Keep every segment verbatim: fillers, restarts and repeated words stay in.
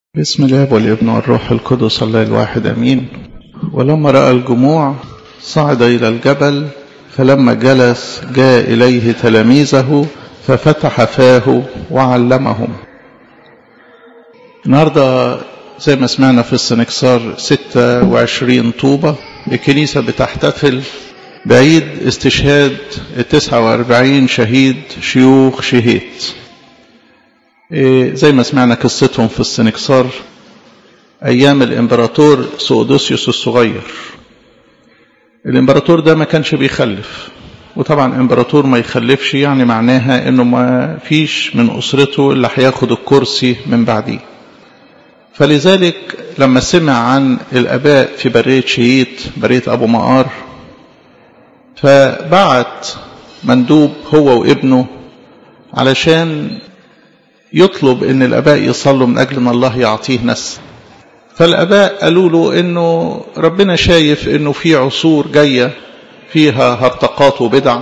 بسم الله والابن والروح القدس الله الواحد أمين. ولما رأى الجموع صعد إلى الجبل، فلما جلس جاء إليه تلاميذه ففتح فاه وعلمهم. النهاردة زي ما سمعنا في السنكسار ستة وعشرين طوبة الكنيسة بتحتفل بعيد استشهاد التسعة واربعين شهيد شيوخ شهيت. زي ما سمعنا قصتهم في السنكسار أيام الإمبراطور سودوسيوس الصغير. الإمبراطور ده ما كانش بيخلف، وطبعا إمبراطور ما يخلفش يعني معناها إنه ما فيش من أسرته اللي هياخد الكرسي من بعديه. فلذلك لما سمع عن الآباء في برية شهيت برية أبو مقار، فبعت مندوب هو وابنه علشان يطلب ان الاباء يصلوا من اجل ان الله يعطيه نسل. فالاباء قالوا له انه ربنا شايف انه في عصور جايه فيها هرطقات وبدع،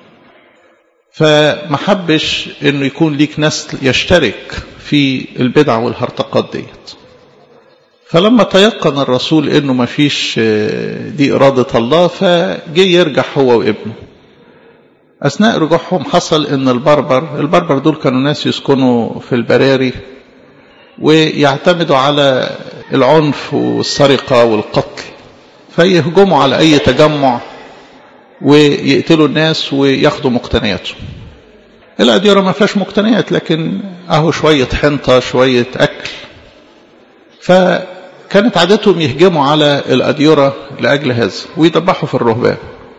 فمحبش انه يكون ليك نسل يشترك في البدع والهرطقات ديت. فلما تيقن الرسول انه ما فيش دي اراده الله، فجي يرجع هو وابنه. أثناء رجوعهم حصل إن البربر البربر دول كانوا ناس يسكنوا في البراري ويعتمدوا على العنف والسرقة والقتل، فيهجموا على أي تجمع ويقتلوا الناس وياخدوا مقتنياتهم. الأديرة ما فيهاش مقتنيات، لكن أهو شوية حنطة شوية أكل. فكانت عادتهم يهجموا على الأديرة لأجل هذا ويدبحوا في الرهبان.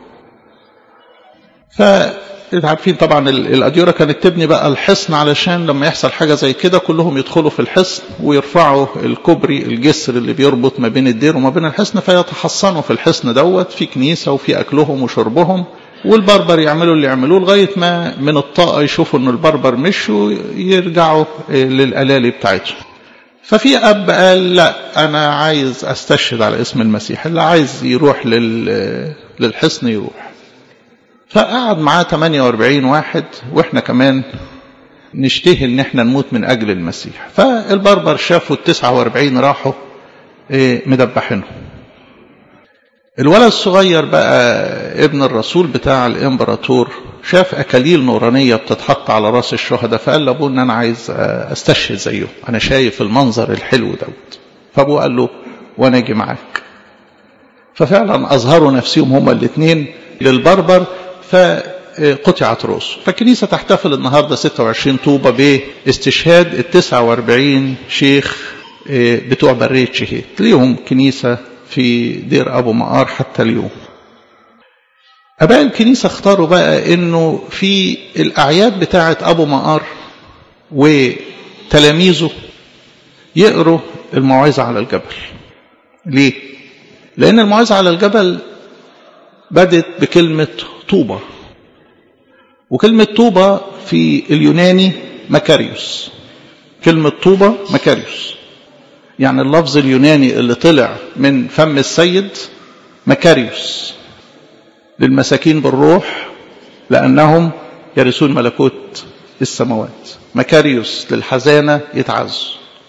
فعارفين طبعا الأديرة كانت تبني بقى الحصن علشان لما يحصل حاجة زي كده كلهم يدخلوا في الحصن ويرفعوا الكوبري الجسر اللي بيربط ما بين الدير وما بين الحصن، فيتحصنوا في الحصن دوت في كنيسة وفي أكلهم وشربهم، والبربر يعملوا اللي يعملوه لغاية ما من الطاقة يشوفوا أن البربر مشوا يرجعوا للألالي بتاعتهم. ففي أب قال لا، أنا عايز أستشهد على اسم المسيح، اللي عايز يروح للحصن يروح. فقعد معاه ثمانية واربعين واحد، واحنا كمان نشتهي ان احنا نموت من اجل المسيح. فالبربر شافوا التسعة واربعين راحوا مدبحينهم. الولد الصغير بقى ابن الرسول بتاع الامبراطور شاف اكاليل نورانية بتتحط على راس الشهداء، فقال لابوه ان انا عايز استشهد زيه، انا شايف المنظر الحلو دوت. فابوه قال له وانا اجي معاك. ففعلا اظهروا نفسهم هما الاثنين للبربر فقطعت رؤوسه. فالكنيسة تحتفل النهاردة ستة وعشرين طوبة باستشهاد التسعة واربعين شيخ بتوع برية شهيت. ليهم كنيسة في دير أبو مقار حتى اليوم. أباء الكنيسة اختاروا بقى إنه في الأعياد بتاعة أبو مقار وتلاميذه يقروا الموعظة على الجبل. ليه؟ لأن الموعظة على الجبل بدت بكلمة طوبة، وكلمة طوبة في اليوناني مكاريوس. كلمة طوبة مكاريوس، يعني اللفظ اليوناني اللي طلع من فم السيد مكاريوس للمساكين بالروح لأنهم يرثون ملكوت السماوات. مكاريوس للحزانة يتعزوا.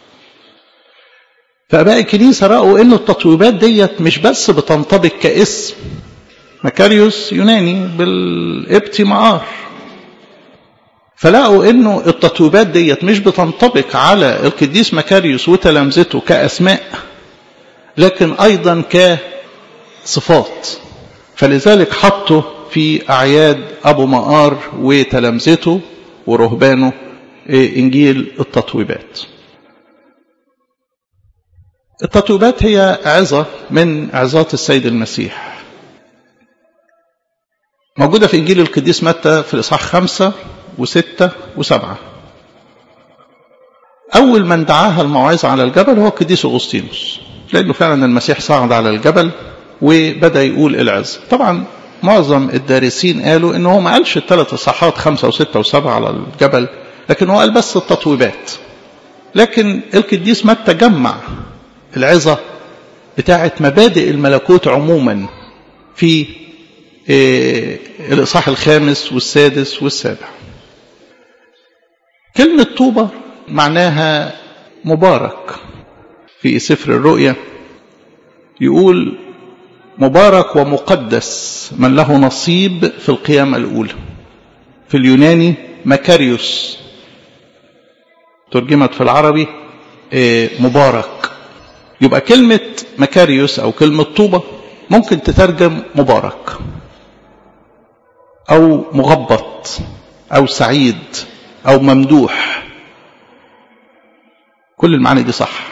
فأباء الكنيسة رأوا إنه التطويبات ديت مش بس بتنطبق كاسم مكاريوس يوناني بالابتي مقار، فلقوا انه التطويبات ديت مش بتنطبق على القديس مكاريوس وتلامذته كاسماء، لكن ايضا كصفات. فلذلك حطوا في اعياد ابو مقار وتلامذته ورهبانه انجيل التطويبات. التطويبات هي عظة من عظات السيد المسيح، موجودة في إنجيل القديس متى في الإصحاح خمسة وستة وسبعة. أول من دعاها الموعظة على الجبل هو القديس أغسطينوس، لأنه فعلا المسيح صعد على الجبل وبدأ يقول العظة. طبعا معظم الدارسين قالوا إنه هو ما قالش الثلاث إصحاحات خمسة وستة وسبعة على الجبل، لكن هو قال بس التطويبات. لكن القديس متى جمع العظة بتاعت مبادئ الملكوت عموما في إيه الإصحاح الخامس والسادس والسابع. كلمة طوبة معناها مبارك، في سفر الرؤيا يقول مبارك ومقدس من له نصيب في القيامة الأولى. في اليوناني مكاريوس، ترجمت في العربي مبارك. يبقى كلمة مكاريوس أو كلمة طوبة ممكن تترجم مبارك أو مغبط أو سعيد أو ممدوح، كل المعاني دي صح.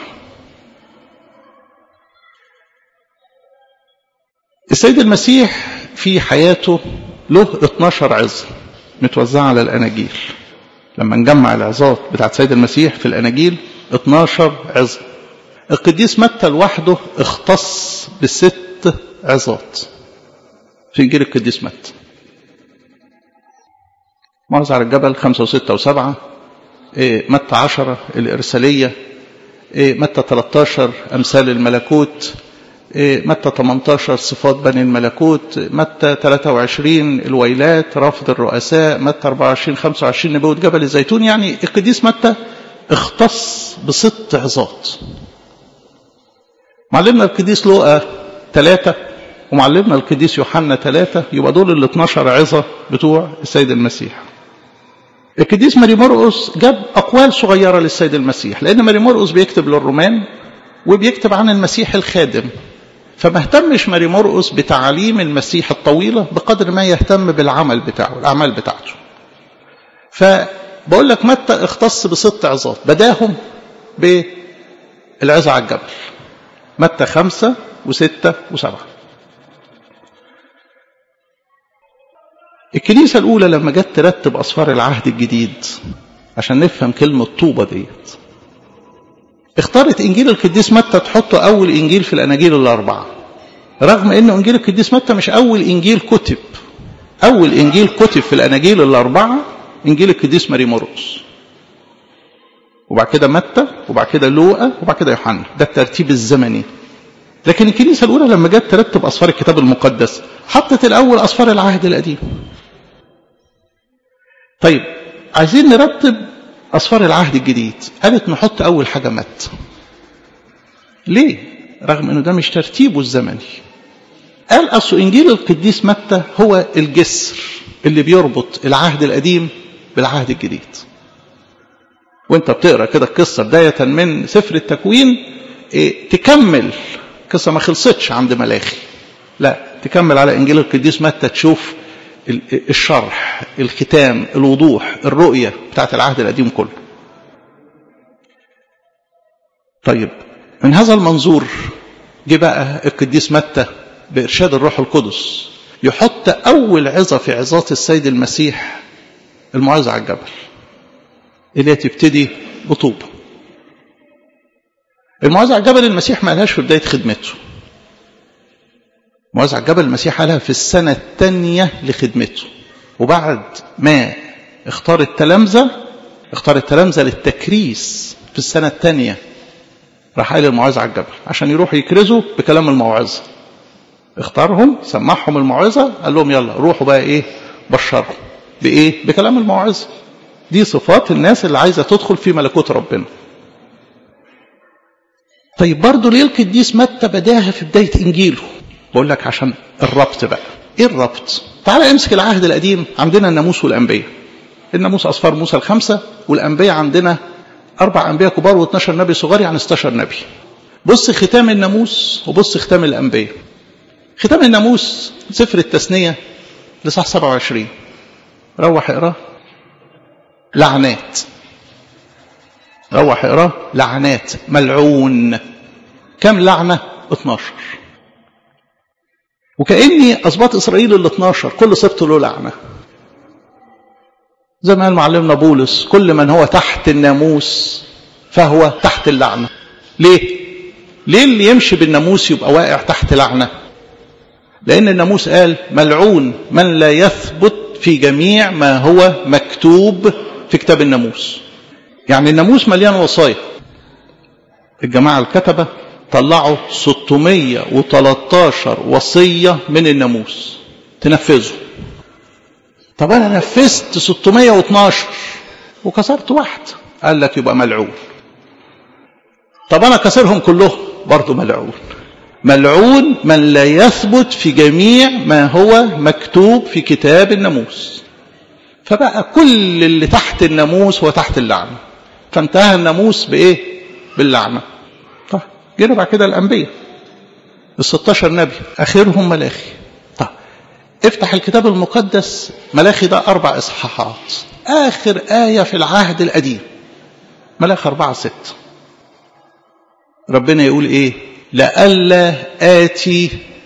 السيد المسيح في حياته له اتناشر عظة متوزعة على الأناجيل. لما نجمع العظات بتاعت السيد المسيح في الأناجيل اتناشر عظة. القديس متى لوحده اختص بست عظات في إنجيل القديس متى. موعظة على الجبل خمسة وستة وسبعة، متى عشرة الإرسالية، متى ثلاثة عشر أمثال الملكوت، متى ثمانية عشر صفات بني الملكوت، متى ثلاثة وعشرين الويلات رفض الرؤساء، متى أربعة وعشرين خمسة وعشرين نبوة جبل الزيتون. يعني القديس متى اختص بست عظات. معلمنا القديس لوقا ثلاثة ومعلمنا القديس يوحنا ثلاثة، يبقى دول ال اتناشر عظة بتوع السيد المسيح. القديس ماري مرقس جاب أقوال صغيرة للسيد المسيح، لأن ماري مرقس بيكتب للرومان وبيكتب عن المسيح الخادم، فما اهتمش ماري مرقس بتعاليم المسيح الطويلة بقدر ما يهتم بالعمل بتاعه، الأعمال بتاعته. فبقول لك متى اختص بست عظات بداهم بالعظة على الجبل، متى خمسة وستة وسبعة. الكنيسة الأولى لما جت ترتب أسفار العهد الجديد عشان نفهم كلمة طوبة ديت، اختارت إنجيل القديس متى تحطه أول إنجيل في الأناجيل الأربعة، رغم أن إنجيل القديس متى مش أول إنجيل كتب. أول إنجيل كتب في الأناجيل الأربعة إنجيل القديس ماري مرقس، وبعد كده متى، وبعد كده لوقا، وبعد كده يوحنا. ده الترتيب الزمني. لكن الكنيسة الأولى لما جت ترتب أسفار الكتاب المقدس حطت الأول أسفار العهد القديم. طيب عايزين نرتب أسفار العهد الجديد، قالت نحط أول حاجة متى. ليه؟ رغم أنه ده مش ترتيبه الزمني. قال أصل إنجيل القديس متى هو الجسر اللي بيربط العهد القديم بالعهد الجديد. وانت بتقرأ كده القصة بداية من سفر التكوين، إيه تكمل قصة ما خلصتش عند ملاخي، لا تكمل على إنجيل القديس متى تشوف الشرح، الختام، الوضوح، الرؤية بتاعت العهد القديم كله. طيب من هذا المنظور جه بقى القديس متى بإرشاد الروح القدس يحط أول عظة في عظات السيد المسيح الموعظة على الجبل، اللي تبتدي بطوبة. الموعظة على الجبل المسيح ما قالهاش في بداية خدمته. الموعظة على الجبل المسيح قالها في السنة الثانية لخدمته، وبعد ما اختار التلامذة اختار التلامذة للتكريس في السنة الثانية، راح قال الموعظة على الجبل عشان يروحوا يكرزوا بكلام الموعظة. اختارهم، سمعهم الموعظة، قال لهم يلا روحوا بقى ايه بشرهم بايه؟ بكلام الموعظة. دي صفات الناس اللي عايزة تدخل في ملكوت ربنا. طيب برضو ليه القديس متى بداها في بداية إنجيله؟ بقول لك عشان الربط بقى. ايه الربط؟ تعال امسك العهد القديم، عندنا الناموس والأنبياء. الناموس أسفار موسى الخمسة، والأنبياء عندنا أربع أنبياء كبار واثناشر نبي صغار، يعني ستاشر نبي. بص ختام الناموس وبص ختام الأنبياء. ختام الناموس سفر التثنية لصح سبعة وعشرين، روح اقراه لعنات، روح اقراه لعنات، ملعون. كم لعنة؟ اتناشر. وكأني أسباط إسرائيل ال اتناشر كل سبط له لعنة. زي ما قال معلمنا بولس كل من هو تحت الناموس فهو تحت اللعنة. ليه؟ ليه اللي يمشي بالناموس يبقى واقع تحت لعنة؟ لأن الناموس قال ملعون من لا يثبت في جميع ما هو مكتوب في كتاب الناموس. يعني الناموس مليان وصايا. الجماعة الكتبة طلعوا ستمائة وثلاثة عشر وصية من الناموس تنفذوا. طب أنا نفذت ستمائة واثناشر وكسرت واحد، قال لك يبقى ملعون. طب أنا كسرهم كلهم برضو ملعون. ملعون من لا يثبت في جميع ما هو مكتوب في كتاب الناموس. فبقى كل اللي تحت الناموس هو تحت اللعنة. فانتهى الناموس بإيه؟ باللعنة. طيب جينا بعد كده الأنبياء الستاشر نبي آخرهم ملاخي. طيب افتح الكتاب المقدس، ملاخي ده أربع إصحاحات، آخر آية في العهد القديم ملاخي أربعة ست. ربنا يقول إيه؟ لئلا آتي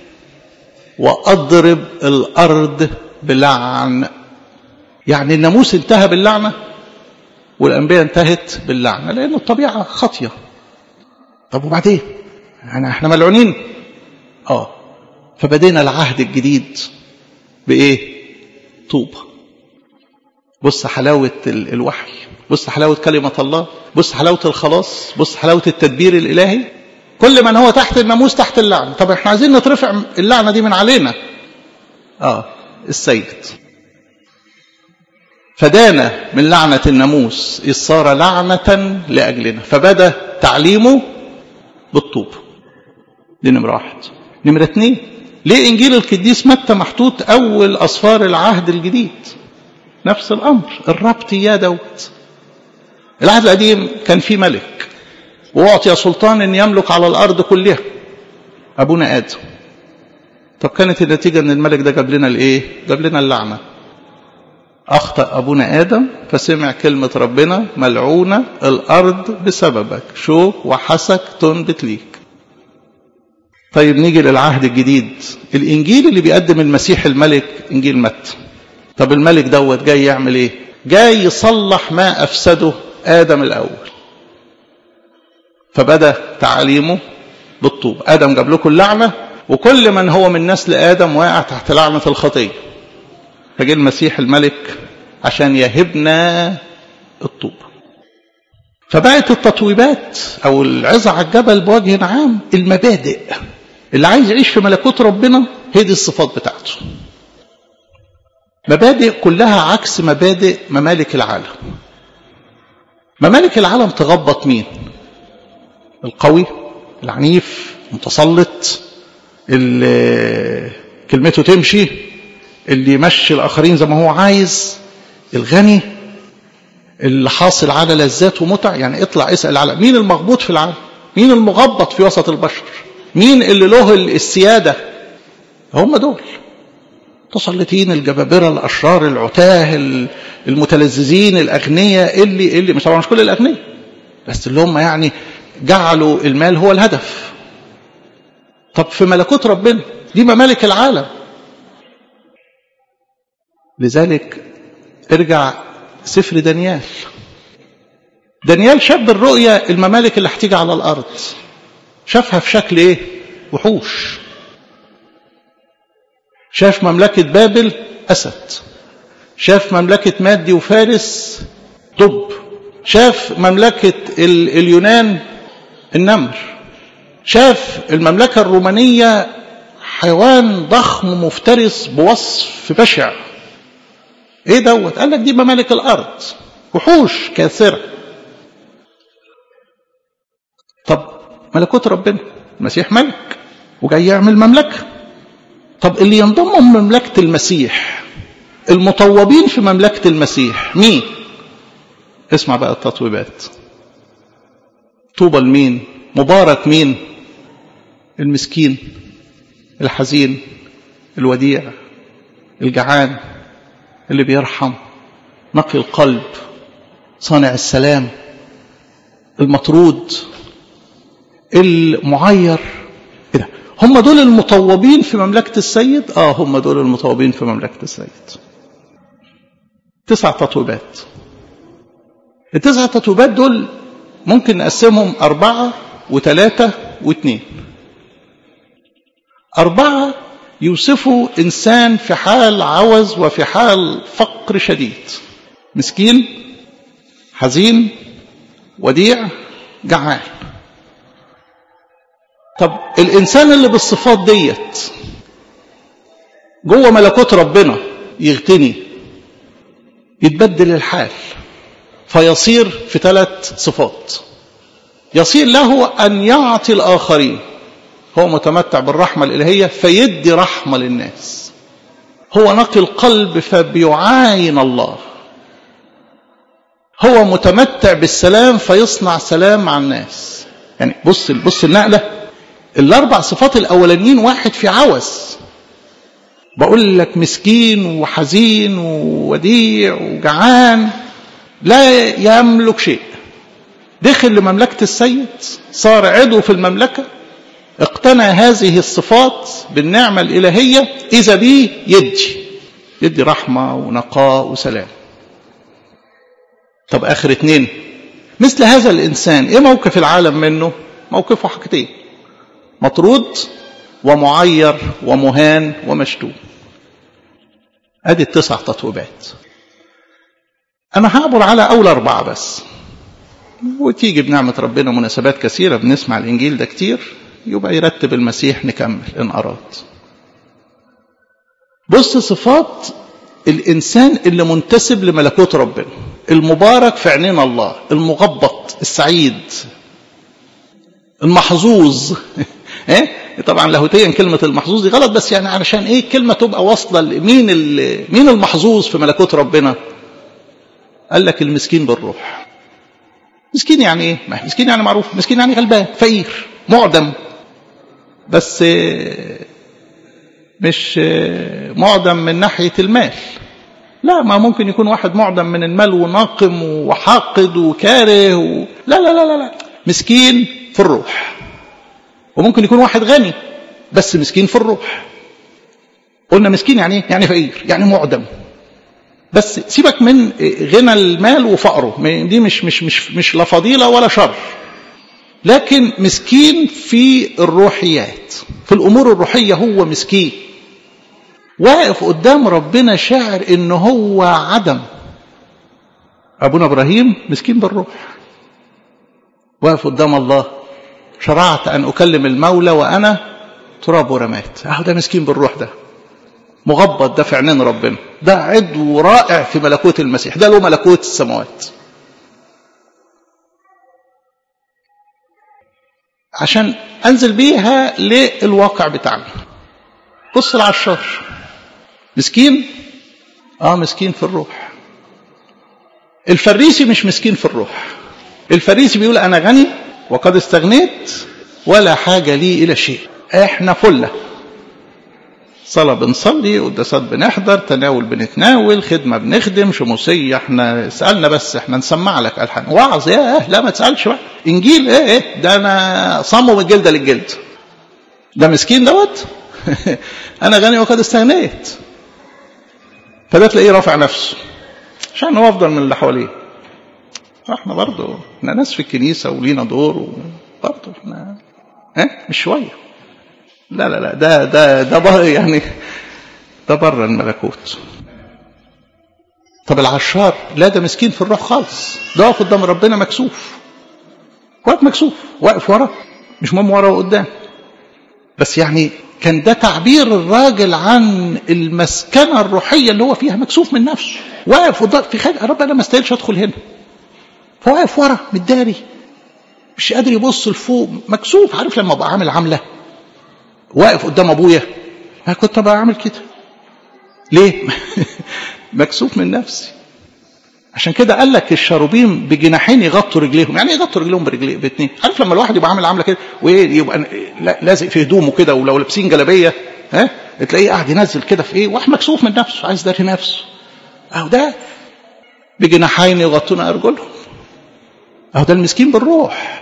وأضرب الأرض بلعن. يعني الناموس انتهى باللعنة والأنبياء انتهت باللعنة، لأن الطبيعة خاطية. طب وبعدين؟ يعني احنا ملعونين؟ اه. فبدينا العهد الجديد بإيه؟ طوبة. بص حلاوة الوحي، بص حلاوة كلمة الله، بص حلاوة الخلاص، بص حلاوة التدبير الإلهي. كل من هو تحت الناموس تحت اللعنة. طب احنا عايزين نترفع اللعنة دي من علينا. اه السيد فدانا من لعنة الناموس إذ صار لعنة لأجلنا، فبدأ تعليمه بالطوب. دي نمرة واحد. نمرة اتنين، ليه إنجيل القديس متى محطوط أول أصفار العهد الجديد؟ نفس الأمر، الربط يا دوت. العهد القديم كان فيه ملك وأعطي سلطان أن يملك على الأرض كلها، أبونا آدم. طب كانت النتيجة أن الملك ده جاب لنا الإيه؟ جاب لنا اللعنة. أخطأ أبونا آدم فسمع كلمة ربنا ملعونة الأرض بسببك، شوك وحسك تنبت ليك. طيب نيجي للعهد الجديد، الإنجيل اللي بيقدم المسيح الملك إنجيل متى. طب الملك دوت جاي يعمل إيه؟ جاي يصلح ما أفسده آدم الأول. فبدأ تعليمه بالطوب. آدم جاب لكم اللعنة، وكل من هو من نسل آدم واقع تحت لعنة الخطية. فجاء المسيح الملك عشان يهبنا الطوب. فبقت التطويبات أو العظة على الجبل بوجه عام المبادئ. اللي عايز يعيش في ملكوت ربنا هي دي الصفات بتاعته. مبادئ كلها عكس مبادئ ممالك العالم. ممالك العالم تغبط مين؟ القوي، العنيف، متسلط، اللي كلمته تمشي، اللي يمشي الآخرين زي ما هو عايز، الغني، اللي حاصل على لذات ومتع. يعني اطلع اسأل العالم مين المغبوط في العالم؟ مين المغبط في وسط البشر؟ مين اللي له السيادة؟ هم دول متسلطين، الجبابرة، الأشرار، العتاه، المتلذذين، الأغنياء، اللي اللي مش طبعا مش كل الأغنياء، بس اللي هم يعني جعلوا المال هو الهدف. طب في ملكوت ربنا دي ممالك العالم. لذلك ارجع سفر دانيال. دانيال شاف بالرؤية الممالك اللي هتيجي على الأرض. شافها في شكل ايه؟ وحوش. شاف مملكة بابل أسد، شاف مملكة مادي وفارس دب، شاف مملكة اليونان النمر، شاف المملكة الرومانية حيوان ضخم مفترس بوصف بشع. ايه دوت؟ قال لك دي ممالك الأرض، وحوش كاثرة. طب ملكوت ربنا المسيح ملك وجاي يعمل مملكة. طب اللي ينضموا مملكة المسيح، المطوبين في مملكة المسيح مين؟ اسمع بقى التطويبات. طوبى لمين؟ مبارك مين؟ المسكين، الحزين، الوديع، الجعان، اللي بيرحم، نقي القلب، صانع السلام، المطرود، المعير. كده هم دول المطوبين في مملكة السيد. اه هم دول المطوبين في مملكة السيد. تسع تطويبات. التسع تطويبات دول ممكن نقسمهم أربعة وثلاثة واثنين. أربعة يوصفوا إنسان في حال عوز وفي حال فقر شديد، مسكين، حزين، وديع، جعان. طب الإنسان اللي بالصفات ديت جوه ملكوت ربنا يغتني، يتبدل الحال فيصير في ثلاث صفات. يصير له أن يعطي الآخرين. هو متمتع بالرحمة الإلهية فيدي رحمة للناس. هو نقي القلب فبيعاين الله. هو متمتع بالسلام فيصنع سلام مع الناس. يعني بص بص النقلة. الأربع صفات الأولانيين واحد في عوز، بقول لك مسكين وحزين ووديع وجعان لا يملك شيء، دخل لمملكة السيد، صار عضو في المملكة، اقتنى هذه الصفات بالنعمة الإلهية، إذا بيه يدي يدي رحمة ونقاء وسلام. طب آخر اتنين، مثل هذا الإنسان إيه موقف العالم منه؟ موقفه حاجتين، مطرود ومعير ومهان ومشتوم. ادي التسع تطويبات. انا هعبر على اول اربعه بس، وتيجي بنعمه ربنا مناسبات كثيره بنسمع الانجيل ده كتير، يبقى يرتب المسيح نكمل ان اراد. بص صفات الانسان اللي منتسب لملكوت ربنا، المبارك في عينين الله، المغبط، السعيد، المحظوظ. ايه طبعا لاهوتيا كلمه المحظوظ دي غلط، بس يعني علشان ايه الكلمه تبقى واصله لمين مين المحظوظ في ملكوت ربنا. قال لك المسكين بالروح. مسكين يعني ايه؟ ما مسكين يعني معروف، مسكين يعني غلبان فقير معدم، بس مش معدم من ناحيه المال، لا، ما ممكن يكون واحد معدم من المال وناقم وحاقد وكاره و... لا لا لا لا لا، مسكين في الروح. وممكن يكون واحد غني بس مسكين في الروح. قلنا مسكين يعني ايه؟ يعني فقير، يعني معدم. بس سيبك من غنى المال وفقره، دي مش مش مش مش لا فضيله ولا شر، لكن مسكين في الروحيات، في الامور الروحيه هو مسكين، واقف قدام ربنا شاعر ان هو عدم. ابونا ابراهيم مسكين بالروح، واقف قدام الله، شرعت ان اكلم المولى وانا تراب ورمات. اهو ده مسكين بالروح، ده مغبط، ده في عينين ربنا، ده عضو رائع في ملكوت المسيح، ده له ملكوت السماوات. عشان انزل بيها للواقع بتاعنا. بص العشار مسكين، اه مسكين في الروح. الفريسي مش مسكين في الروح. الفريسي بيقول انا غني وقد استغنيت ولا حاجه لي الى شيء. احنا فله، صلاة بنصلي، قداسات بنحضر، تناول بنتناول، خدمة بنخدم، شموسية احنا سألنا بس احنا نسمع لك ألحان، وعظ يا اه لا ما تسألش بقى، إنجيل ايه ايه ده أنا صمم الجلدة للجلد. ده مسكين دوت. أنا غني وقد استغنيت. فده تلاقيه رافع نفسه عشان هو أفضل من اللي حواليه. احنا برضه احنا ناس في الكنيسة ولينا دور، وبرضه احنا اه مش شوية. لا لا لا ده ده ده بره، يعني ده بره الملكوت. طب العشار لا، ده مسكين في الروح خالص، ده واقف قدام ربنا مكسوف، واقف مكسوف، واقف ورا، مش مهم ورا وقدام. بس يعني كان ده تعبير الراجل عن المسكنة الروحية اللي هو فيها، مكسوف من نفسه، واقف قدام في خارج، يا رب انا ما استاهلش ادخل هنا، فواقف ورا متداري، مش قادر يبص لفوق، مكسوف. عارف لما ابقى عامل عامله واقف قدام ابويا، انا كنت بقى اعمل كده ليه؟ مكسوف من نفسي. عشان كده قال لك الشاروبيم بجناحين يغطوا رجليهم. يعني ايه يغطوا رجليهم برجليه باثنين؟ عارف لما الواحد يبقى عامل عامله كده ويبقى لازق في هدومه كده، ولو لابسين جلابيه ها تلاقيه قاعد ينزل كده في ايه، واحد مكسوف من نفسه عايز داري نفسه. اهو ده بجناحين يغطون ارجلهم، اهو ده المسكين بالروح،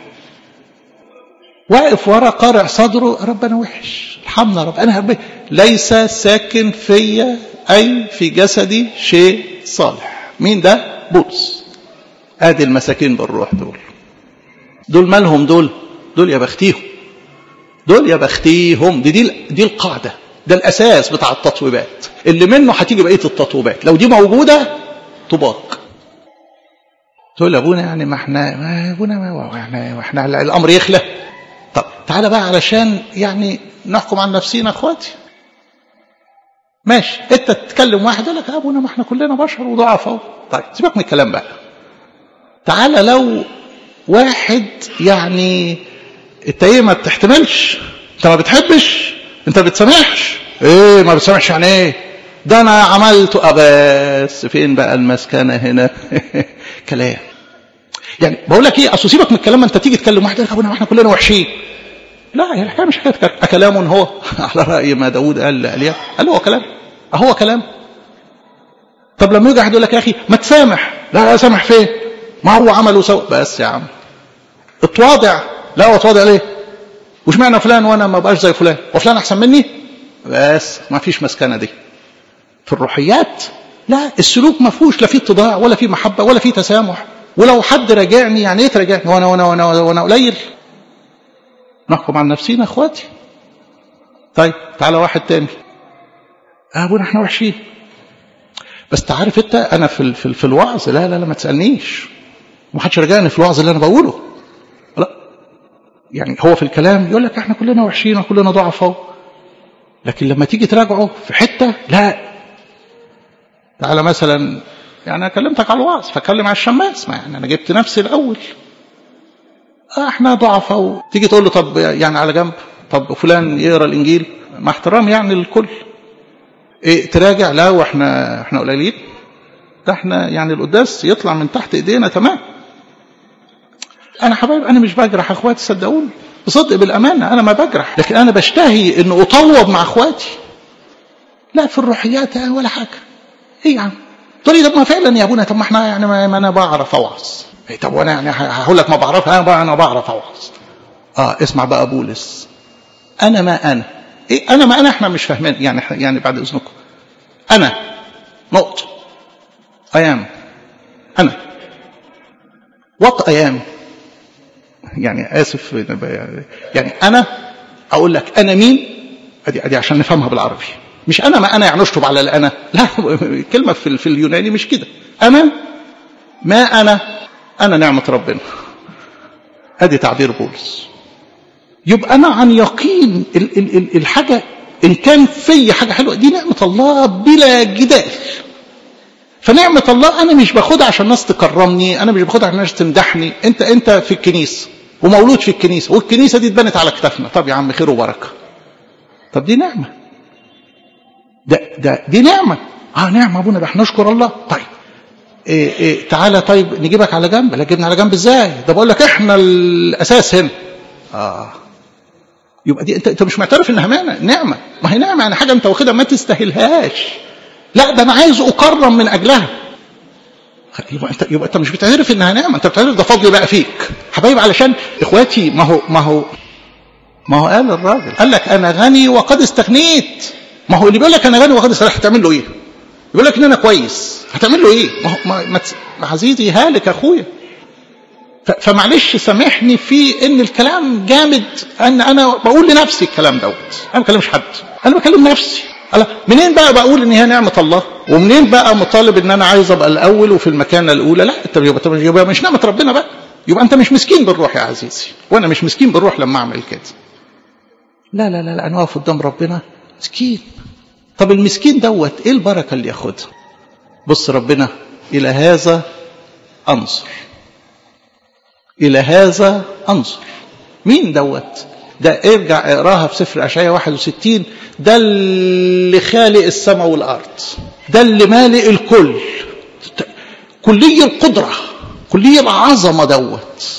واقف ورا قارع صدره، رب انا وحش، ارحمنا رب، انا رب ليس ساكن فيا اي في جسدي شيء صالح. مين ده؟ بولس. ادي المساكين بالروح دول. دول مالهم دول؟ دول يا بختيهم، دول يا بختيهم. دي دي, دي القاعده، ده الاساس بتاع التطويبات اللي منه هتيجي بقيه التطويبات. لو دي موجوده طباق. تقول ابونا يعني ما احنا ما ابونا ما احنا احنا الامر يخلى. طب تعالى بقى علشان يعني نحكم عن نفسينا اخواتي. ماشي، انت تتكلم واحد يقول لك يا ابونا ما احنا كلنا بشر وضعف اهو. طيب سيبك من الكلام بقى. تعالى لو واحد يعني انت ايه ما بتحتملش، انت ما بتحبش، انت ما بتسامحش. ايه ما بتسامحش يعني ايه؟ ده انا عملت ابس. فين بقى المسكنه هنا؟ كلام. يعني بقول لك ايه، اصل سيبك من الكلام. انت تيجي تكلم واحد يقول لك ابونا احنا كلنا وحشين. لا، هي الحكايه مش حكايه كلام هو على راي ما داود قال لأليا، قال هو كلام، هو كلام. طب لما يجي واحد يقول لك يا اخي ما تسامح، لا لا سامح فين؟ ما هو عمل وسوى. بس يا عم اتواضع. لا هو اتواضع ليه؟ وش معنى فلان وانا ما بقاش زي فلان؟ وفلان احسن مني؟ بس ما فيش مسكنه دي في الروحيات. لا، السلوك ما فيهوش لا فيه اتضاع ولا فيه محبه ولا فيه تسامح. ولو حد راجعني يعني ايه تراجعني وانا وانا وانا وانا قليل؟ نحكم على نفسينا اخواتي. طيب تعالى واحد تاني، ابونا احنا وحشين. بس تعرف انت انا في في, في الوعظ لا لا لا ما تسالنيش، ما حدش راجعني في الوعظ اللي انا بقوله. لا يعني هو في الكلام يقول لك احنا كلنا وحشين وكلنا ضعفاء، لكن لما تيجي تراجعه في حته لا. تعالى مثلا، يعني انا كلمتك على الوعظ فكلم على الشماس، ما يعني انا جبت نفسي الاول. احنا ضعفاء، تيجي تقول له طب يعني على جنب، طب فلان يقرا الانجيل، مع احترام يعني للكل، ايه تراجع؟ لا واحنا احنا قليلين، ده احنا يعني القداس يطلع من تحت ايدينا تمام. انا حبايب انا مش بجرح اخواتي صدقوني، بصدق بالامانه انا ما بجرح، لكن انا بشتهي ان اطوب مع اخواتي. لا في الروحيات ولا حاجه. ايه يا عم تقول لي طب ما فعلا يا ابونا، طب ما احنا يعني ما انا بعرف اوعظ. إيه طب وانا يعني هقول لك ما بعرف؟ انا انا بعرف اوعظ. اه اسمع بقى بولس، انا ما انا ايه انا ما انا احنا مش فاهمين يعني يعني بعد اذنكم. انا نقطه ايام انا وات ايام، يعني اسف يعني انا اقول لك انا مين، ادي ادي عشان نفهمها بالعربي. مش انا ما انا يعني اشطب على الانا، لا كلمه في في اليوناني مش كده. انا ما انا انا نعمه ربنا، ادي تعبير بولس. يبقى انا عن يقين ال ال ال الحاجه ان كان في حاجه حلوه دي نعمه الله بلا جدال. فنعمه الله انا مش باخدها عشان الناس تكرمني، انا مش باخدها عشان الناس تمدحني. انت انت في الكنيسه ومولود في الكنيسه والكنيسه دي اتبنت على كتافنا، طب يا عم خير وبركه. طب دي نعمه، ده ده دي نعمه. اه نعمه ابونا، ده احنا نشكر الله. طيب إيه إيه تعالى طيب نجيبك على جنب. لا جبنا على جنب ازاي؟ ده بقول لك احنا الاساس هنا. اه يبقى دي انت انت مش معترف انها معنى نعمه. ما هي نعمه يعني حاجه انت واخدها ما تستاهلهاش. لا ده انا عايز اكرم من اجلها. يبقى انت يبقى انت مش بتعترف انها نعمه، انت بتعترف ده فضل بقى فيك حبايب. علشان اخواتي ما هو ما هو ما هو قال الراجل قال لك انا غني وقد استغنيت. ما هو اللي بيقول لك انا غني وقد استغنيت هتعمل له ايه؟ يقول لك ان انا كويس هتعمل له ايه؟ ما هو ما, ما, ما عزيزي هالك اخويا. فمعلش سامحني في ان الكلام جامد، ان انا بقول لنفسي الكلام دوت، انا ما بكلمش حد، انا بكلم نفسي. ألا منين بقى بقول ان هي نعمه الله؟ ومنين بقى مطالب ان انا عايز ابقى الاول وفي المكانه الاولى؟ لا انت يبقى, يبقى مش نعمه ربنا بقى، يبقى انت مش مسكين بالروح يا عزيزي، وانا مش مسكين بالروح لما اعمل كده. لا لا لا, لا انا واقف قدام ربنا مسكين. طب المسكين دوت ايه البركه اللي ياخدها؟ بص ربنا الى هذا انظر، الى هذا انظر. مين دوت؟ ده ارجع اقراها في سفر اشعياء واحد وستين. ده اللي خالق السماء والارض، ده اللي مالئ الكل، كلي القدره كلي العظمه دوت.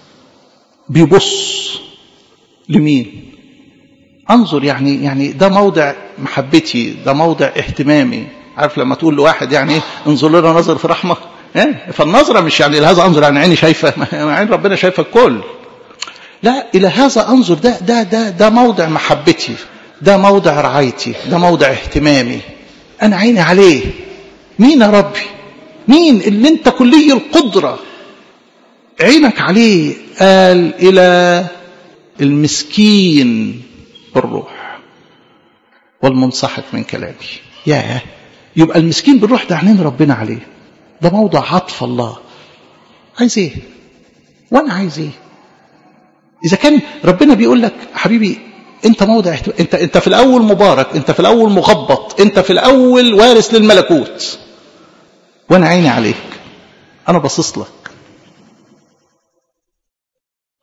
بيبص لمين؟ انظر يعني يعني ده موضع محبتي، ده موضع اهتمامي. عارف لما تقول لواحد يعني ايه انظر لنا نظر في رحمه، ايه فالنظره مش يعني لهذا انظر يعني عيني شايفه، عين ربنا شايفه الكل. لا الى هذا انظر، ده ده ده ده موضع محبتي، ده موضع رعايتي، ده موضع اهتمامي، انا عيني عليه. مين يا ربي؟ مين اللي انت كلي القدره عينك عليه؟ قال الى المسكين بالروح والمنسحق من كلامي. ياه، يبقى المسكين بالروح ده عينين ربنا عليه، ده موضع عطف الله. عايز ايه وانا عايز ايه؟ اذا كان ربنا بيقول لك حبيبي انت موضع احتمام، انت انت في الاول مبارك، انت في الاول مغبط، انت في الاول وارث للملكوت، وانا عيني عليك، انا باصص لك.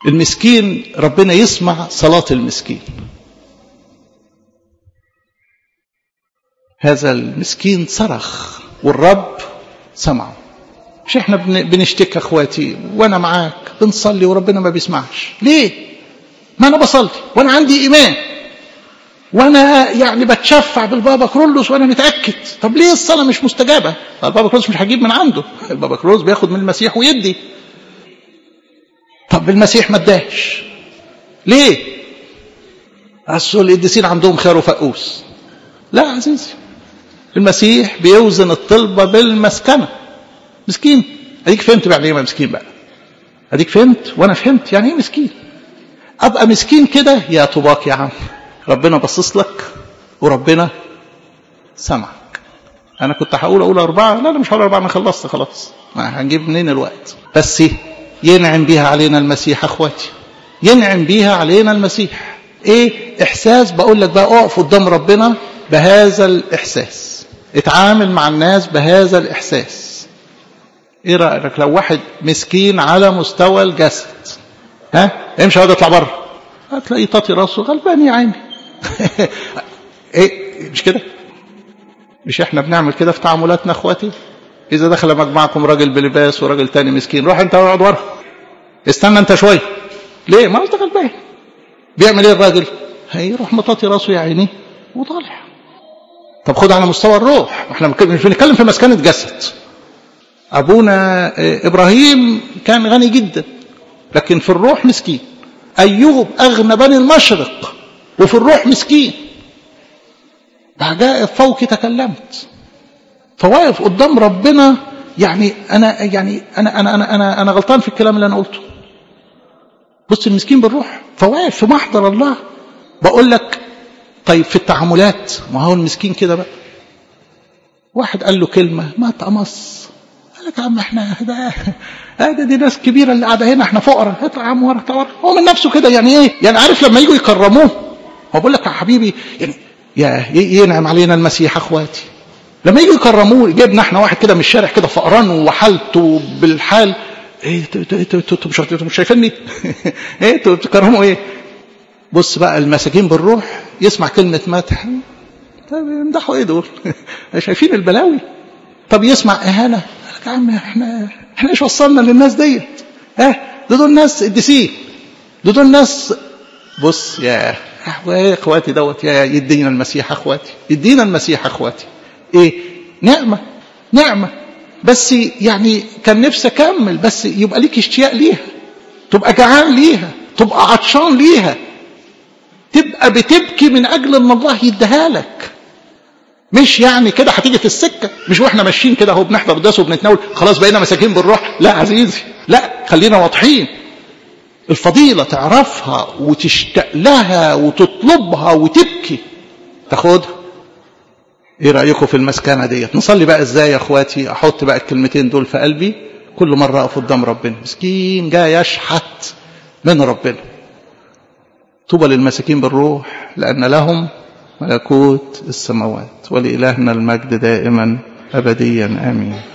المسكين ربنا يسمع صلاة المسكين. هذا المسكين صرخ والرب سمعه. مش احنا بنشتكي اخواتي وانا معاك بنصلي وربنا ما بيسمعش ليه؟ ما انا بصلي وانا عندي ايمان وانا يعني بتشفع بالبابا كرولوس وانا متاكد. طب ليه الصلاه مش مستجابه؟ البابا كرولوس مش هجيب من عنده، البابا كرولوس بياخد من المسيح ويدي. طب المسيح ما اداش ليه؟ اصل القديسين عندهم خير وفقوس. لا عزيزي، المسيح بيوزن الطلبه بالمسكنه. مسكين، اديك فهمت يعني ايه مسكين بقى؟ اديك فهمت وانا فهمت يعني ايه مسكين. ابقى مسكين كده يا طوباك يا عم، ربنا بصص لك وربنا سمعك. انا كنت هقول اقول اربعه، لا لا مش هقول اربعه، انا خلصت خلاص، ما هنجيب منين الوقت. بس ينعم بيها علينا المسيح اخواتي، ينعم بيها علينا المسيح. ايه احساس؟ بقول لك بقى اقف قدام ربنا بهذا الاحساس، اتعامل مع الناس بهذا الاحساس. ايه رايك لو واحد مسكين على مستوى الجسد، ها امشي هذا اطلع بره، هتلاقيه طاطي راسه غلبان يا عيني. ايه مش كده؟ مش احنا بنعمل كده في تعاملاتنا اخواتي؟ اذا دخل مجمعكم راجل بلباس وراجل تاني مسكين، روح انت اقعد ورا، استنى انت شويه. ليه؟ ما قصدك غلبان. بيعمل ايه الراجل؟ هيروح مطاطي راسه يا عيني وطالع. طب خد على مستوى الروح، احنا مش بنتكلم في مسكنه جسد. ابونا ابراهيم كان غني جدا لكن في الروح مسكين. ايوب اغنى بني المشرق وفي الروح مسكين. بعجائب فوق تكلمت. فواقف قدام ربنا، يعني انا يعني انا انا انا انا, أنا غلطان في الكلام اللي انا قلته. بص المسكين بالروح فواقف في محضر الله. بقول لك طيب في التعاملات، ما هو المسكين كده بقى. واحد قال له كلمه ما اتقمص، قال لك يا عم احنا ده هذا دي ناس كبيره اللي قاعده هنا، احنا فقراء، اطلع يا عم ورا ورا. هو من نفسه كده يعني ايه؟ يعني عارف لما يجوا يكرموه، هو بقول لك يا حبيبي يعني يا ينعم علينا المسيح اخواتي. لما يجوا يكرموه، جبنا احنا واحد كده من الشارع كده فقران وحالته بالحال، ايه انتوا مش شايفيني؟ ايه انتوا بتكرموا ايه؟ بص بقى المساكين بالروح يسمع كلمه مدح، طب يمدحوا ايه دول؟ شايفين البلاوي. طب يسمع اهانه، قال لك يا عم احنا احنا ايش وصلنا للناس ديت؟ اه ده دول ناس قديسين، ده دول ناس. بص يا اخواتي دوت، يا يدينا المسيح اخواتي، يدينا المسيح اخواتي. ايه نعمه نعمه. بس يعني كان نفسي اكمل، بس يبقى ليك اشتياق ليها، تبقى جعان ليها، تبقى عطشان ليها، تبقى بتبكي من اجل ان الله يديها لك. مش يعني كده هتيجي في السكه، مش واحنا ماشيين كده اهو بنحضر قداس وبنتناول خلاص بقينا مساكين بالروح. لا عزيزي، لا، خلينا واضحين. الفضيله تعرفها وتشتاق لها وتطلبها وتبكي تاخدها. ايه رايكم في المسكنه ديت؟ نصلي بقى ازاي يا اخواتي؟ احط بقى الكلمتين دول في قلبي كل مره اقف قدام ربنا، مسكين جاي يشحت من ربنا. طوبى للمساكين بالروح لان لهم ملكوت السماوات. ولإلهنا المجد دائما أبديا آمين.